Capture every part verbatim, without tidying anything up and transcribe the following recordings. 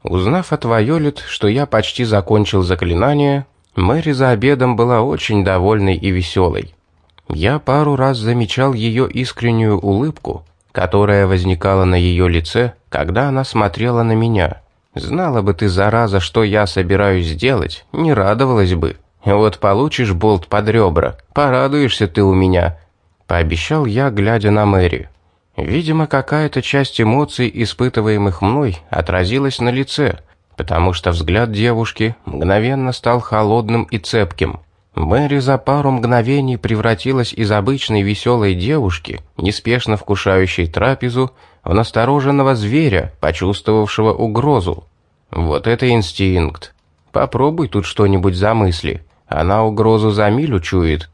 Узнав от Вайолет, что я почти закончил заклинание, Мэри за обедом была очень довольной и веселой. Я пару раз замечал ее искреннюю улыбку, которая возникала на ее лице, когда она смотрела на меня. Знала бы ты, зараза, что я собираюсь сделать, не радовалась бы. Вот получишь болт под ребра, порадуешься ты у меня, пообещал я, глядя на Мэри. Видимо, какая-то часть эмоций, испытываемых мной, отразилась на лице, потому что взгляд девушки мгновенно стал холодным и цепким. Мэри за пару мгновений превратилась из обычной веселой девушки, неспешно вкушающей трапезу, в настороженного зверя, почувствовавшего угрозу. Вот это инстинкт. Попробуй тут что-нибудь замысли. Она угрозу за милю чует.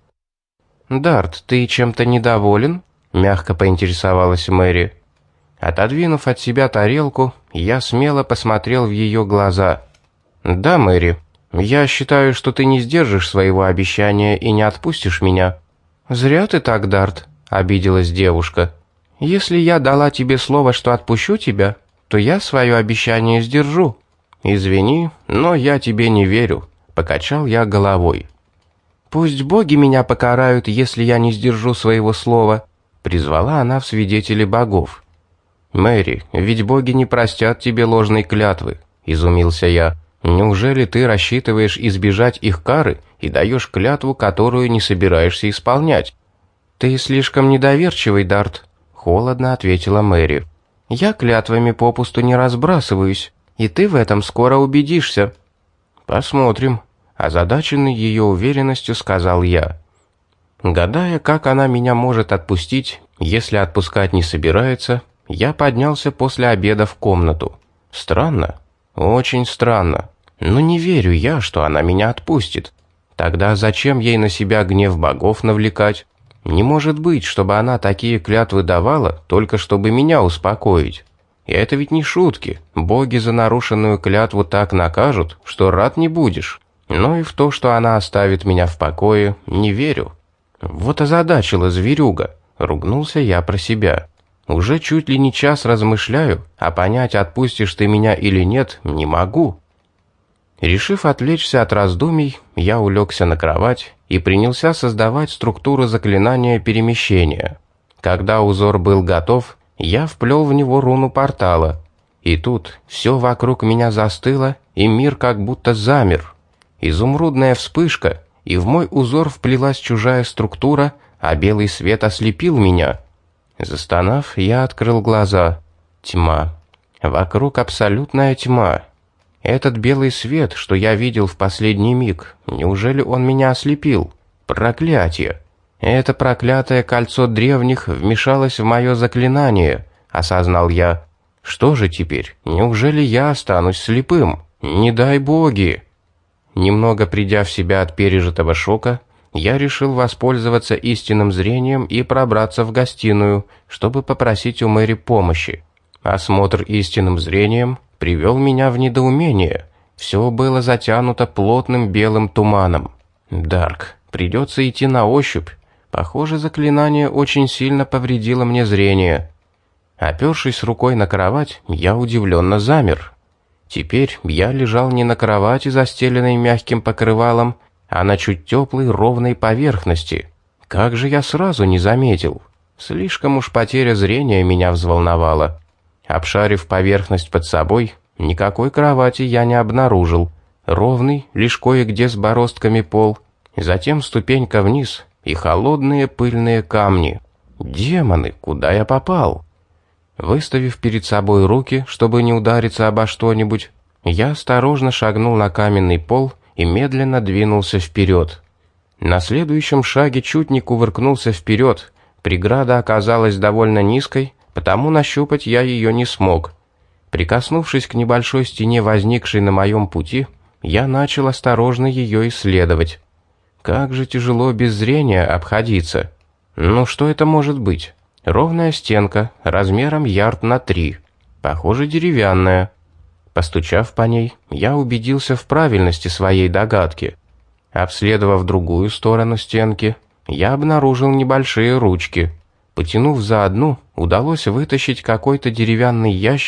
«Дарт, ты чем-то недоволен?» — мягко поинтересовалась Мэри. Отодвинув от себя тарелку, я смело посмотрел в ее глаза. «Да, Мэри, я считаю, что ты не сдержишь своего обещания и не отпустишь меня». «Зря ты так, Дарт», — обиделась девушка. «Если я дала тебе слово, что отпущу тебя, то я свое обещание сдержу». «Извини, но я тебе не верю», — покачал я головой. «Пусть боги меня покарают, если я не сдержу своего слова», — призвала она в свидетели богов. «Мэри, ведь боги не простят тебе ложной клятвы», — изумился я. «Неужели ты рассчитываешь избежать их кары и даешь клятву, которую не собираешься исполнять?» «Ты слишком недоверчивый, Дарт», — холодно ответила Мэри. «Я клятвами попусту не разбрасываюсь, и ты в этом скоро убедишься». «Посмотрим», — озадаченный ее уверенностью сказал я. Гадая, как она меня может отпустить, если отпускать не собирается, я поднялся после обеда в комнату. Странно, очень странно, но не верю я, что она меня отпустит. Тогда зачем ей на себя гнев богов навлекать? Не может быть, чтобы она такие клятвы давала, только чтобы меня успокоить. И это ведь не шутки. Боги за нарушенную клятву так накажут, что рад не будешь. Но и в то, что она оставит меня в покое, не верю. Вот озадачила зверюга, ругнулся я про себя. Уже чуть ли не час размышляю, а понять, отпустишь ты меня или нет, не могу. Решив отвлечься от раздумий, я улегся на кровать и принялся создавать структуру заклинания перемещения. Когда узор был готов, я вплел в него руну портала. И тут все вокруг меня застыло, и мир как будто замер. Изумрудная вспышка, и в мой узор вплелась чужая структура, а белый свет ослепил меня. Застонав, я открыл глаза. Тьма. Вокруг абсолютная тьма. Этот белый свет, что я видел в последний миг, неужели он меня ослепил? Проклятие! Это проклятое кольцо древних вмешалось в мое заклинание, осознал я. Что же теперь? Неужели я останусь слепым? Не дай боги! Немного придя в себя от пережитого шока, я решил воспользоваться истинным зрением и пробраться в гостиную, чтобы попросить у Мэри помощи. Осмотр истинным зрением привел меня в недоумение. Все было затянуто плотным белым туманом. Дарк, придется идти на ощупь. Похоже, заклинание очень сильно повредило мне зрение. Опершись рукой на кровать, я удивленно замер. Теперь я лежал не на кровати, застеленной мягким покрывалом, а на чуть теплой ровной поверхности. Как же я сразу не заметил? Слишком уж потеря зрения меня взволновала. Обшарив поверхность под собой, никакой кровати я не обнаружил. Ровный, лишь кое-где с бороздками пол, затем ступенька вниз и холодные пыльные камни. Демоны, куда я попал? Выставив перед собой руки, чтобы не удариться обо что-нибудь, я осторожно шагнул на каменный пол и медленно двинулся вперед. На следующем шаге чуть не кувыркнулся вперед. Преграда оказалась довольно низкой, потому нащупать я ее не смог. Прикоснувшись к небольшой стене, возникшей на моем пути, я начал осторожно ее исследовать. Как же тяжело без зрения обходиться. Ну что это может быть? Ровная стенка, размером ярд на три. Похоже, деревянная. Постучав по ней, я убедился в правильности своей догадки. Обследовав другую сторону стенки, я обнаружил небольшие ручки. Потянув за одну, удалось вытащить какой-то деревянный ящик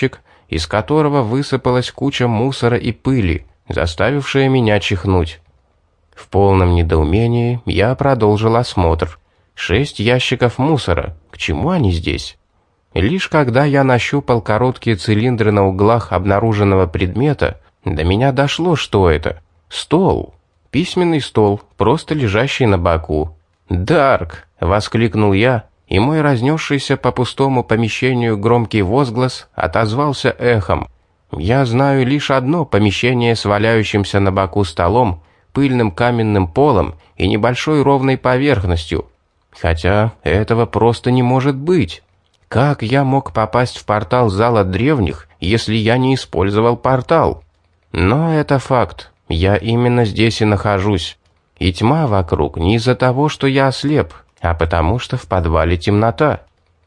из которого высыпалась куча мусора и пыли, заставившая меня чихнуть. В полном недоумении я продолжил осмотр. Шесть ящиков мусора. К чему они здесь? Лишь когда я нащупал короткие цилиндры на углах обнаруженного предмета, до меня дошло, что это. Стол. Письменный стол, просто лежащий на боку. «Дарк!» — воскликнул я, и мой разнесшийся по пустому помещению громкий возглас отозвался эхом. Я знаю лишь одно помещение с валяющимся на боку столом, пыльным каменным полом и небольшой ровной поверхностью. Хотя этого просто не может быть. Как я мог попасть в портал зала древних, если я не использовал портал? Но это факт. Я именно здесь и нахожусь. И тьма вокруг не из-за того, что я ослеп, а потому что в подвале темнота.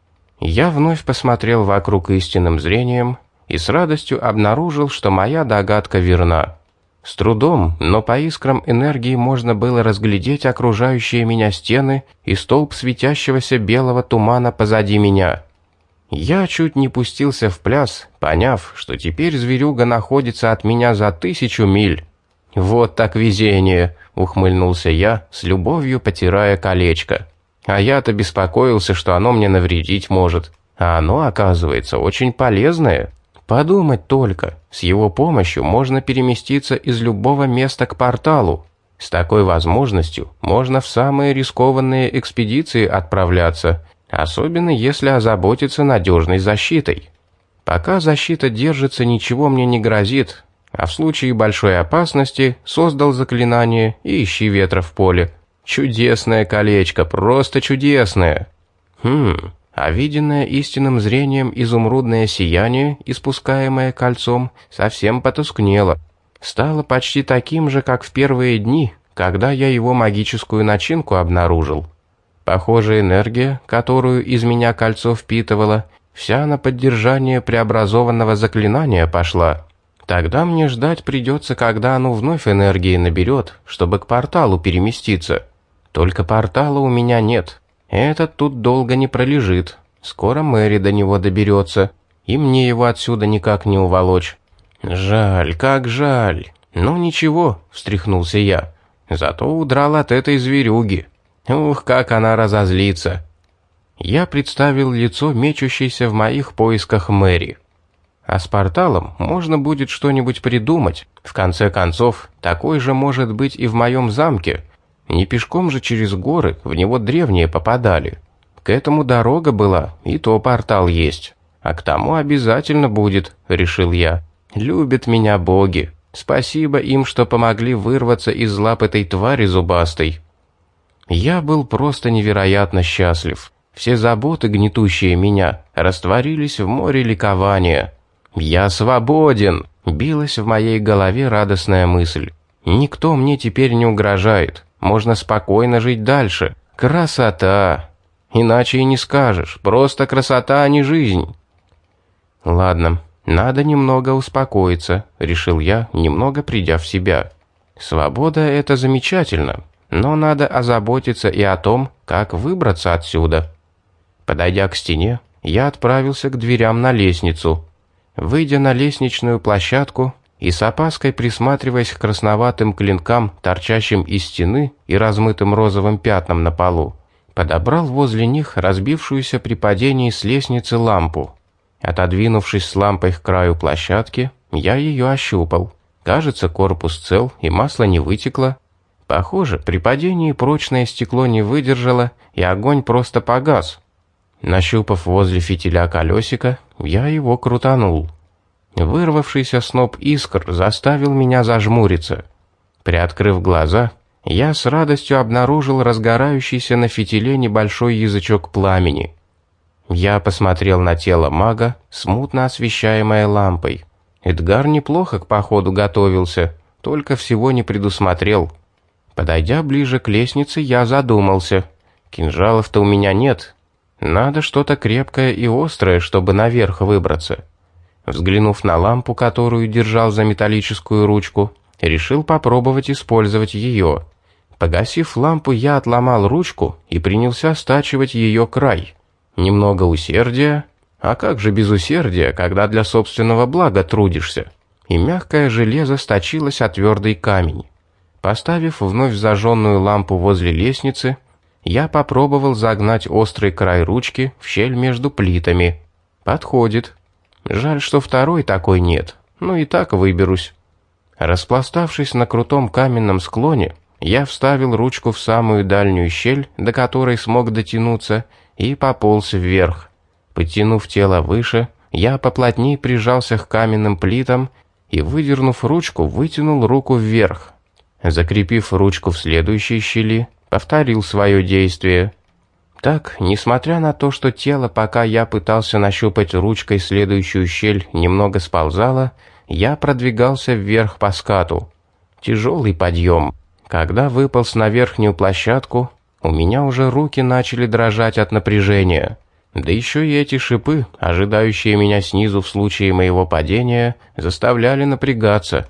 Я вновь посмотрел вокруг истинным зрением и с радостью обнаружил, что моя догадка верна. С трудом, но по искрам энергии можно было разглядеть окружающие меня стены и столб светящегося белого тумана позади меня. Я чуть не пустился в пляс, поняв, что теперь зверюга находится от меня за тысячу миль. «Вот так везение!» — ухмыльнулся я, с любовью потирая колечко. А я-то беспокоился, что оно мне навредить может. А оно, оказывается, очень полезное. Подумать только, с его помощью можно переместиться из любого места к порталу. С такой возможностью можно в самые рискованные экспедиции отправляться, особенно если озаботиться надежной защитой. Пока защита держится, ничего мне не грозит, а в случае большой опасности создал заклинание и ищи ветра в поле. Чудесное колечко, просто чудесное. Хм, а виденное истинным зрением изумрудное сияние, испускаемое кольцом, совсем потускнело. Стало почти таким же, как в первые дни, когда я его магическую начинку обнаружил. Похоже, энергия, которую из меня кольцо впитывало, вся на поддержание преобразованного заклинания пошла. Тогда мне ждать придется, когда оно вновь энергии наберет, чтобы к порталу переместиться. Только портала у меня нет. Этот тут долго не пролежит. Скоро Мэри до него доберется, и мне его отсюда никак не уволочь. Жаль, как жаль. Ну ничего, встряхнулся я. Зато удрал от этой зверюги. Ух, как она разозлится. Я представил лицо мечущейся в моих поисках Мэри. А с порталом можно будет что-нибудь придумать. В конце концов, такой же может быть и в моем замке. Не пешком же через горы в него древние попадали. К этому дорога была, и то портал есть. А к тому обязательно будет, решил я. Любят меня боги. Спасибо им, что помогли вырваться из лап этой твари зубастой. Я был просто невероятно счастлив. Все заботы, гнетущие меня, растворились в море ликования. «Я свободен!» — билась в моей голове радостная мысль. «Никто мне теперь не угрожает. Можно спокойно жить дальше. Красота! Иначе и не скажешь. Просто красота, а не жизнь!» «Ладно, надо немного успокоиться», — решил я, немного придя в себя. «Свобода — это замечательно, но надо озаботиться и о том, как выбраться отсюда». Подойдя к стене, я отправился к дверям на лестницу. Выйдя на лестничную площадку и с опаской присматриваясь к красноватым клинкам, торчащим из стены и размытым розовым пятнам на полу, подобрал возле них разбившуюся при падении с лестницы лампу. Отодвинувшись с лампой к краю площадки, я ее ощупал. Кажется, корпус цел и масло не вытекло. Похоже, при падении прочное стекло не выдержало, и огонь просто погас. Нащупав возле фитиля колесико, я его крутанул. Вырвавшийся сноп искр заставил меня зажмуриться. Приоткрыв глаза, я с радостью обнаружил разгорающийся на фитиле небольшой язычок пламени. Я посмотрел на тело мага, смутно освещаемое лампой. Эдгар неплохо к походу готовился, только всего не предусмотрел. Подойдя ближе к лестнице, я задумался. Кинжалов-то у меня нет. Надо что-то крепкое и острое, чтобы наверх выбраться. Взглянув на лампу, которую держал за металлическую ручку, решил попробовать использовать ее. Погасив лампу, я отломал ручку и принялся стачивать ее край. Немного усердия, А как же без усердия, когда для собственного блага трудишься? И мягкое железо сточилось о твердый камень. Поставив вновь зажженную лампу возле лестницы, я попробовал загнать острый край ручки в щель между плитами. Подходит. Жаль, что второй такой нет. Ну и так выберусь. Распластавшись на крутом каменном склоне, я вставил ручку в самую дальнюю щель, до которой смог дотянуться, и пополз вверх. Подтянув тело выше, я поплотнее прижался к каменным плитам и, выдернув ручку, вытянул руку вверх. Закрепив ручку в следующей щели, повторил свое действие. Так, несмотря на то, что тело, пока я пытался нащупать ручкой следующую щель, немного сползало, я продвигался вверх по скату. Тяжелый подъем. Когда выполз на верхнюю площадку, у меня уже руки начали дрожать от напряжения. Да еще и эти шипы, ожидающие меня снизу в случае моего падения, заставляли напрягаться.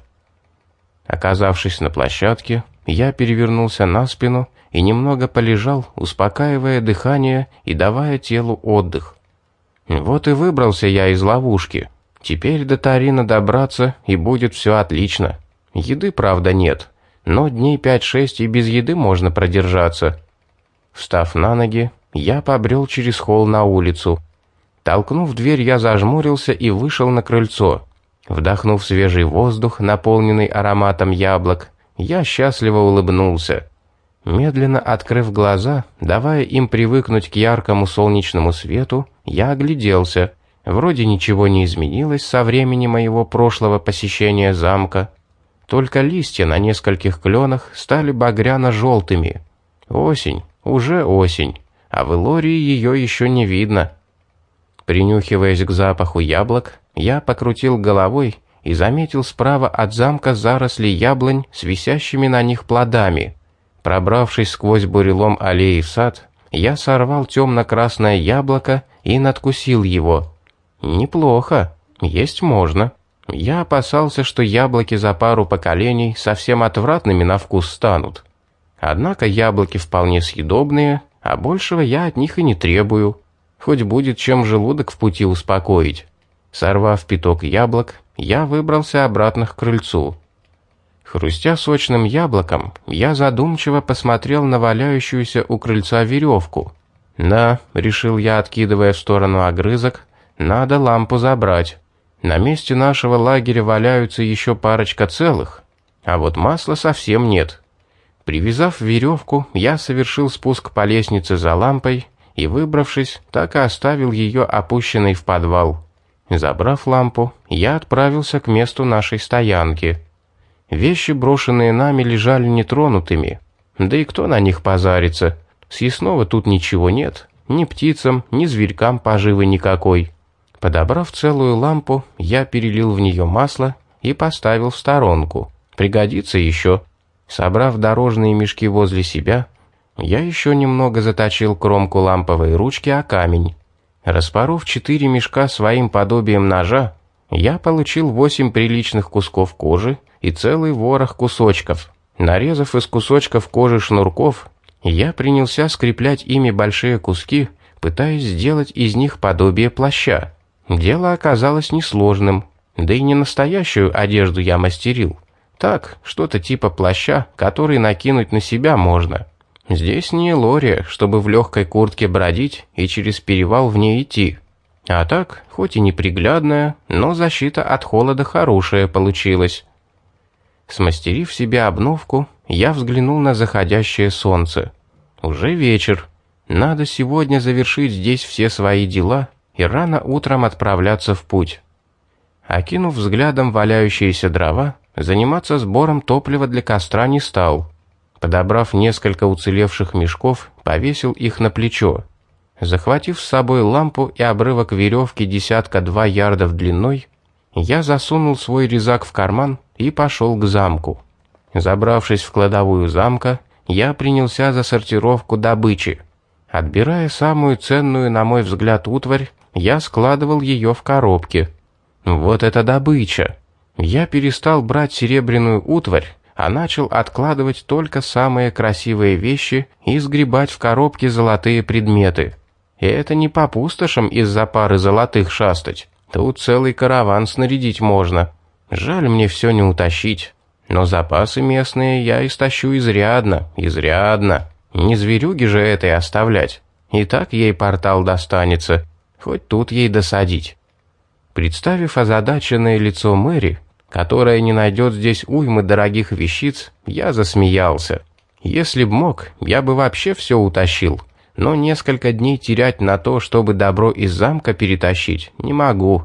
Оказавшись на площадке, я перевернулся на спину и немного полежал, успокаивая дыхание и давая телу отдых. Вот и выбрался я из ловушки. Теперь до Тарина добраться, и будет все отлично. Еды, правда, нет, но дней пять-шесть и без еды можно продержаться. Встав на ноги, я побрел через холл на улицу. Толкнув дверь, я зажмурился и вышел на крыльцо. Вдохнув свежий воздух, наполненный ароматом яблок, я счастливо улыбнулся. Медленно открыв глаза, давая им привыкнуть к яркому солнечному свету, я огляделся. Вроде ничего не изменилось со времени моего прошлого посещения замка. Только листья на нескольких кленах стали багряно-желтыми. Осень, уже осень, а в Элории ее еще не видно. Принюхиваясь к запаху яблок, я покрутил головой и заметил справа от замка заросли яблонь с висящими на них плодами. Пробравшись сквозь бурелом аллеи в сад, я сорвал темно-красное яблоко и надкусил его. Неплохо, есть можно. Я опасался, что яблоки за пару поколений совсем отвратными на вкус станут. Однако яблоки вполне съедобные, а большего я от них и не требую. Хоть будет чем желудок в пути успокоить. Сорвав пяток яблок, я выбрался обратно к крыльцу. Хрустя сочным яблоком, я задумчиво посмотрел на валяющуюся у крыльца веревку. «Да», — решил я, откидывая в сторону огрызок, — «надо лампу забрать. На месте нашего лагеря валяются еще парочка целых, а вот масла совсем нет». Привязав веревку, я совершил спуск по лестнице за лампой и, выбравшись, так и оставил ее опущенной в подвал. Забрав лампу, я отправился к месту нашей стоянки. Вещи, брошенные нами, лежали нетронутыми. Да и кто на них позарится? Съестного тут ничего нет. Ни птицам, ни зверькам поживы никакой. Подобрав целую лампу, я перелил в нее масло и поставил в сторонку. Пригодится еще. Собрав дорожные мешки возле себя, я еще немного заточил кромку ламповой ручки о камень. Распоров четыре мешка своим подобием ножа, я получил восемь приличных кусков кожи и целый ворох кусочков. Нарезав из кусочков кожи шнурков, я принялся скреплять ими большие куски, пытаясь сделать из них подобие плаща. Дело оказалось несложным, да и не настоящую одежду я мастерил. Так, что-то типа плаща, который накинуть на себя можно. Здесь не Элория, чтобы в легкой куртке бродить и через перевал в ней идти. А так, хоть и неприглядная, но защита от холода хорошая получилась. Смастерив себе обновку, я взглянул на заходящее солнце. Уже вечер. Надо сегодня завершить здесь все свои дела и рано утром отправляться в путь. Окинув взглядом валяющиеся дрова, заниматься сбором топлива для костра не стал. Подобрав несколько уцелевших мешков, повесил их на плечо. Захватив с собой лампу и обрывок веревки десятка-два ярдов длиной, я засунул свой резак в карман и пошел к замку. Забравшись в кладовую замка, я принялся за сортировку добычи. Отбирая самую ценную, на мой взгляд, утварь, я складывал ее в коробки. Вот это добыча! Я перестал брать серебряную утварь, а начал откладывать только самые красивые вещи и сгребать в коробки золотые предметы. И это не по пустошам из-за пары золотых шастать. Тут целый караван снарядить можно. Жаль мне все не утащить. Но запасы местные я истощу изрядно, изрядно. Не зверюги же этой оставлять. И так ей портал достанется. Хоть тут ей досадить. Представив озадаченное лицо Мэри, которая не найдет здесь уймы дорогих вещиц, я засмеялся. Если б мог, я бы вообще все утащил. Но несколько дней терять на то, чтобы добро из замка перетащить, не могу.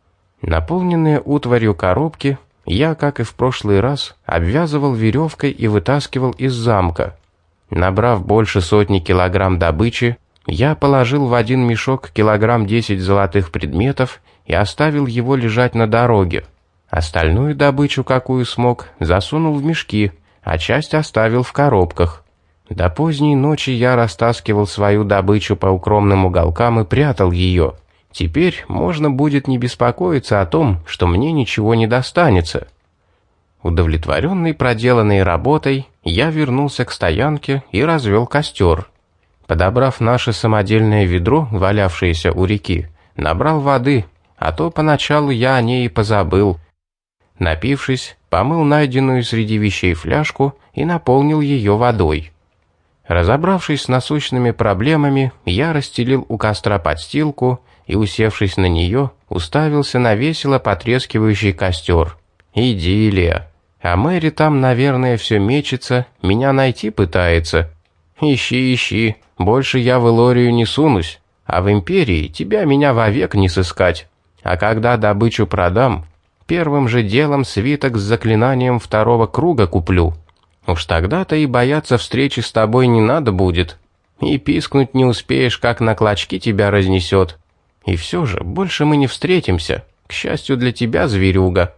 Наполненные утварью коробки я, как и в прошлый раз, обвязывал веревкой и вытаскивал из замка. Набрав больше сотни килограмм добычи, я положил в один мешок килограмм десять золотых предметов и оставил его лежать на дороге. Остальную добычу, какую смог, засунул в мешки, а часть оставил в коробках. До поздней ночи я растаскивал свою добычу по укромным уголкам и прятал ее. Теперь можно будет не беспокоиться о том, что мне ничего не достанется. Удовлетворенный проделанной работой, я вернулся к стоянке и развел костер. Подобрав наше самодельное ведро, валявшееся у реки, набрал воды, а то поначалу я о ней и позабыл. Напившись, помыл найденную среди вещей фляжку и наполнил ее водой. Разобравшись с насущными проблемами, я расстелил у костра подстилку и, усевшись на нее, уставился на весело потрескивающий костер. Идиллия. А Мэри там, наверное, все мечется, меня найти пытается. Ищи, ищи, больше я в Элорию не сунусь, а в Империи тебя меня вовек не сыскать. А когда добычу продам, первым же делом свиток с заклинанием второго круга куплю. Уж тогда-то и бояться встречи с тобой не надо будет. И пискнуть не успеешь, как на клочки тебя разнесет. И все же, больше мы не встретимся. К счастью для тебя, зверюга.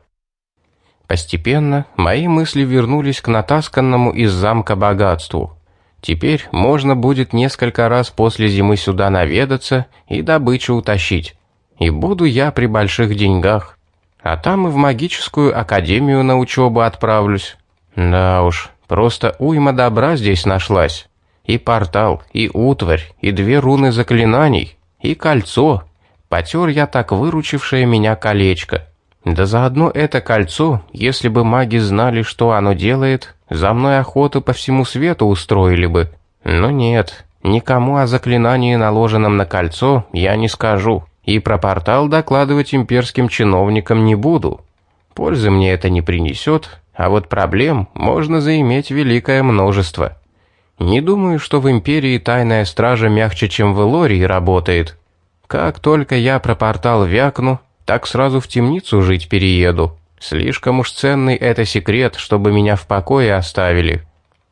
Постепенно мои мысли вернулись к натасканному из замка богатству. Теперь можно будет несколько раз после зимы сюда наведаться и добычу утащить. И буду я при больших деньгах. А там и в магическую академию на учебу отправлюсь. Да уж, просто уйма добра здесь нашлась. И портал, и утварь, и две руны заклинаний, и кольцо. Потер я так выручившее меня колечко. Да заодно это кольцо, если бы маги знали, что оно делает, за мной охоту по всему свету устроили бы. Но нет, никому о заклинании, наложенном на кольцо, я не скажу. И про портал докладывать имперским чиновникам не буду. Пользы мне это не принесет, а вот проблем можно заиметь великое множество. Не думаю, что в Империи тайная стража мягче, чем в Элории, работает. Как только я про портал вякну, так сразу в темницу жить перееду. Слишком уж ценный это секрет, чтобы меня в покое оставили.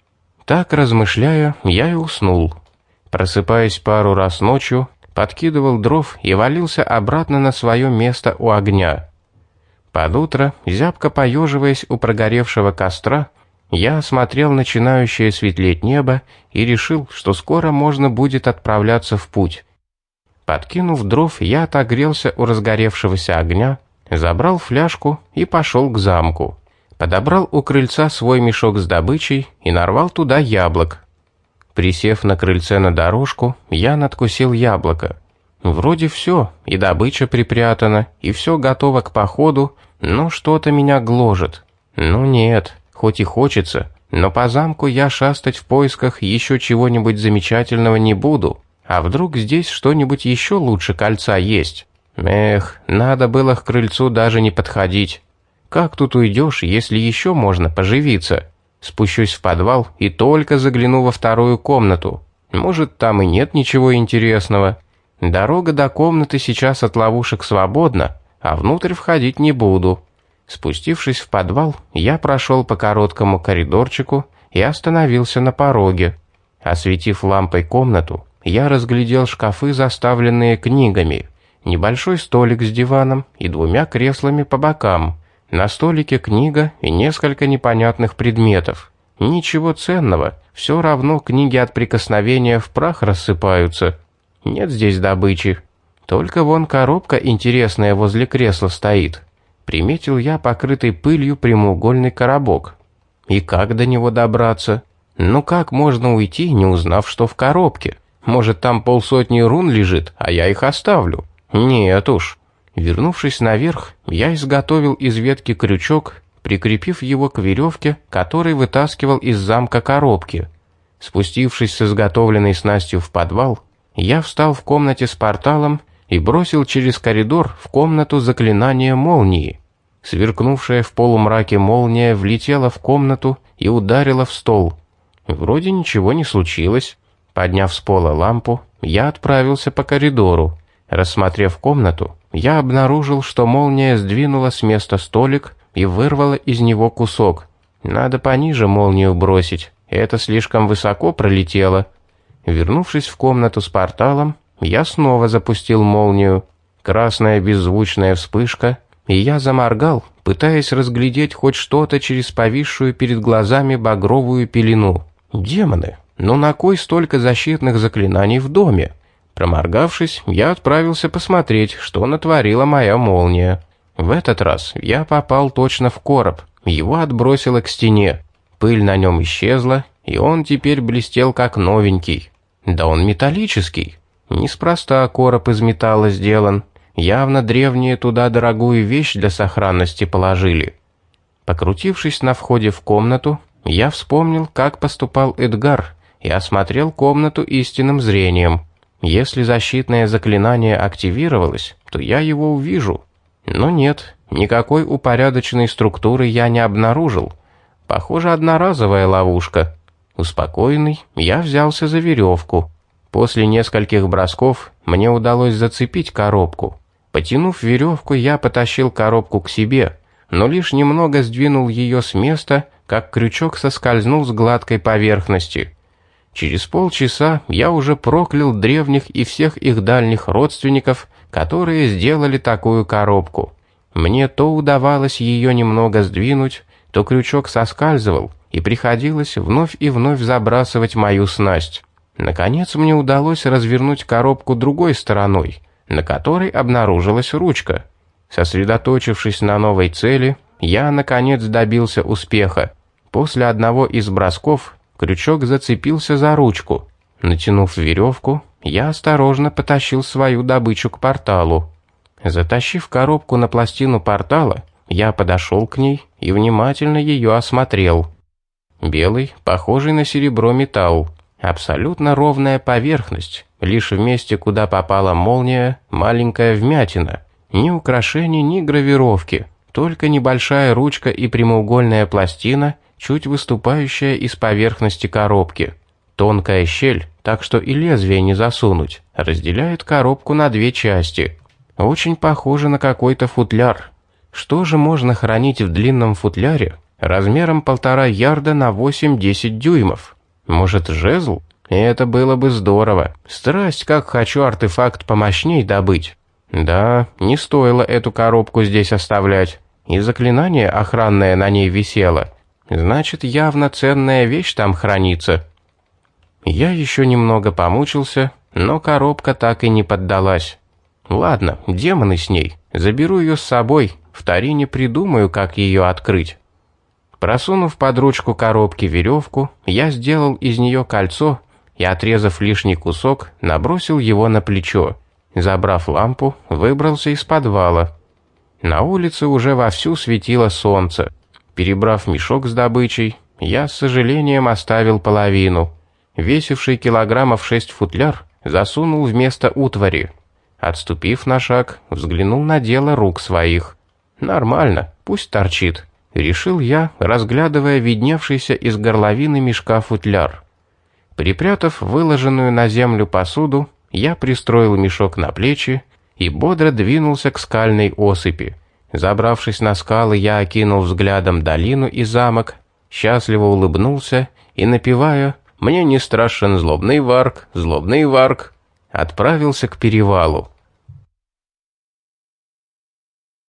Так, размышляя, я и уснул. Просыпаясь пару раз ночью, подкидывал дров и валился обратно на свое место у огня. Под утро, зябко поеживаясь у прогоревшего костра, я осмотрел начинающее светлеть небо и решил, что скоро можно будет отправляться в путь. Подкинув дров, я отогрелся у разгоревшегося огня, забрал фляжку и пошел к замку. Подобрал у крыльца свой мешок с добычей и нарвал туда яблок. Присев на крыльце на дорожку, я надкусил яблоко. Вроде все, и добыча припрятана, и все готово к походу, но что-то меня гложет. Ну нет, хоть и хочется, но по замку я шастать в поисках еще чего-нибудь замечательного не буду. А вдруг здесь что-нибудь еще лучше кольца есть? Эх, надо было к крыльцу даже не подходить. Как тут уйдешь, если еще можно поживиться? Спущусь в подвал и только загляну во вторую комнату. Может, там и нет ничего интересного. Дорога до комнаты сейчас от ловушек свободна, а внутрь входить не буду. Спустившись в подвал, я прошел по короткому коридорчику и остановился на пороге. Осветив лампой комнату, я разглядел шкафы, заставленные книгами, небольшой столик с диваном и двумя креслами по бокам. На столике книга и несколько непонятных предметов. Ничего ценного, все равно книги от прикосновения в прах рассыпаются. Нет здесь добычи. Только вон коробка интересная возле кресла стоит. Приметил я покрытый пылью прямоугольный коробок. И как до него добраться? Ну как можно уйти, не узнав, что в коробке? Может, там полсотни рун лежит, а я их оставлю? Нет уж. Вернувшись наверх, я изготовил из ветки крючок, прикрепив его к веревке, который вытаскивал из замка коробки. Спустившись с изготовленной снастью в подвал, я встал в комнате с порталом и бросил через коридор в комнату заклинание молнии. Сверкнувшая в полумраке молния влетела в комнату и ударила в стол. Вроде ничего не случилось. Подняв с пола лампу, я отправился по коридору. Рассмотрев комнату, я обнаружил, что молния сдвинула с места столик и вырвала из него кусок. Надо пониже молнию бросить, это слишком высоко пролетело. Вернувшись в комнату с порталом, я снова запустил молнию. Красная беззвучная вспышка, и я заморгал, пытаясь разглядеть хоть что-то через повисшую перед глазами багровую пелену. Демоны, ну на кой столько защитных заклинаний в доме? Проморгавшись, я отправился посмотреть, что натворила моя молния. В этот раз я попал точно в короб, его отбросило к стене. Пыль на нем исчезла, и он теперь блестел как новенький. Да он металлический. Неспроста короб из металла сделан. Явно древние туда дорогую вещь для сохранности положили. Покрутившись на входе в комнату, я вспомнил, как поступал Эдгар, и осмотрел комнату истинным зрением. Если защитное заклинание активировалось, то я его увижу. Но нет, никакой упорядоченной структуры я не обнаружил. Похоже, одноразовая ловушка. Успокоенный, я взялся за веревку. После нескольких бросков мне удалось зацепить коробку. Потянув веревку, я потащил коробку к себе, но лишь немного сдвинул ее с места, как крючок соскользнул с гладкой поверхности. Через полчаса я уже проклял древних и всех их дальних родственников, которые сделали такую коробку. Мне то удавалось ее немного сдвинуть, то крючок соскальзывал, и приходилось вновь и вновь забрасывать мою снасть. Наконец мне удалось развернуть коробку другой стороной, на которой обнаружилась ручка. Сосредоточившись на новой цели, я, наконец, добился успеха. После одного из бросков крючок зацепился за ручку. Натянув веревку, я осторожно потащил свою добычу к порталу. Затащив коробку на пластину портала, я подошел к ней и внимательно ее осмотрел. Белый, похожий на серебро металл. Абсолютно ровная поверхность, лишь в месте, куда попала молния, маленькая вмятина. Ни украшений, ни гравировки, только небольшая ручка и прямоугольная пластина, чуть выступающая из поверхности коробки. Тонкая щель, так что и лезвие не засунуть, разделяет коробку на две части. Очень похоже на какой-то футляр. Что же можно хранить в длинном футляре размером полтора ярда на восемь-десять дюймов? Может, жезл? Это было бы здорово. Страсть, как хочу артефакт помощней добыть. Да, не стоило эту коробку здесь оставлять. И заклинание охранное на ней висело. Значит, явно ценная вещь там хранится. Я еще немного помучился, но коробка так и не поддалась. Ладно, демоны с ней. Заберу ее с собой, в Тарине придумаю, как ее открыть. Просунув под ручку коробки веревку, я сделал из нее кольцо и, отрезав лишний кусок, набросил его на плечо. Забрав лампу, выбрался из подвала. На улице уже вовсю светило солнце. Перебрав мешок с добычей, я с сожалением оставил половину. Весивший килограммов шесть футляр засунул вместо утвари. Отступив на шаг, взглянул на дело рук своих. Нормально, пусть торчит. Решил я, разглядывая видневшийся из горловины мешка футляр. Припрятав выложенную на землю посуду, я пристроил мешок на плечи и бодро двинулся к скальной осыпи. Забравшись на скалы, я окинул взглядом долину и замок, счастливо улыбнулся и, напевая «Мне не страшен злобный варк, злобный варк», отправился к перевалу.